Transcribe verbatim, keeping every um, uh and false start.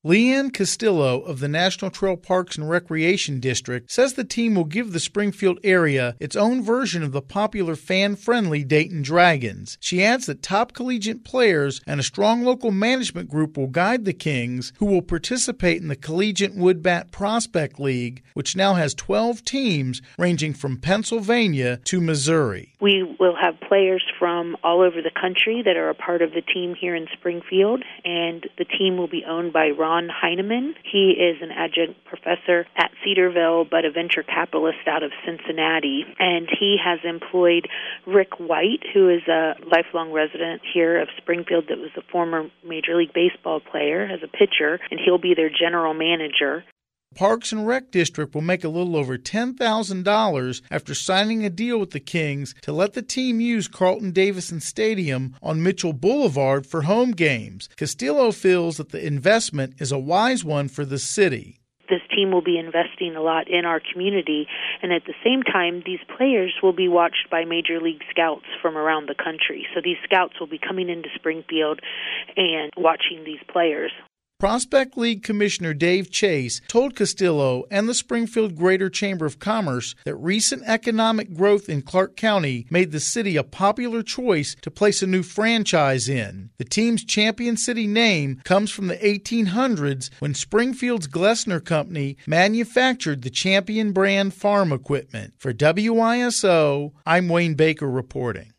Leanne Castillo of the National Trail Parks and Recreation District says the team will give the Springfield area its own version of the popular fan-friendly Dayton Dragons. She adds that top collegiate players and a strong local management group will guide the Kings, who will participate in the Collegiate Woodbat Prospect League, which now has twelve teams ranging from Pennsylvania to Missouri. We will have players from all over the country that are a part of the team here in Springfield, and the team will be owned by Ron Heineman. He is an adjunct professor at Cedarville, but a venture capitalist out of Cincinnati. And he has employed Rick White, who is a lifelong resident here of Springfield that was a former Major League Baseball player, as a pitcher, and he'll be their general manager. Parks and Rec District will make a little over ten thousand dollars after signing a deal with the Kings to let the team use Carlton-Davidson Stadium on Mitchell Boulevard for home games. Castillo feels that the investment is a wise one for the city. This team will be investing a lot in our community, and at the same time, these players will be watched by Major League scouts from around the country. So these scouts will be coming into Springfield and watching these players. Prospect League Commissioner Dave Chase told Castillo and the Springfield Greater Chamber of Commerce that recent economic growth in Clark County made the city a popular choice to place a new franchise in. The team's Champion City name comes from the eighteen hundreds when Springfield's Glessner Company manufactured the Champion brand farm equipment. For W I S O, I'm Wayne Baker reporting.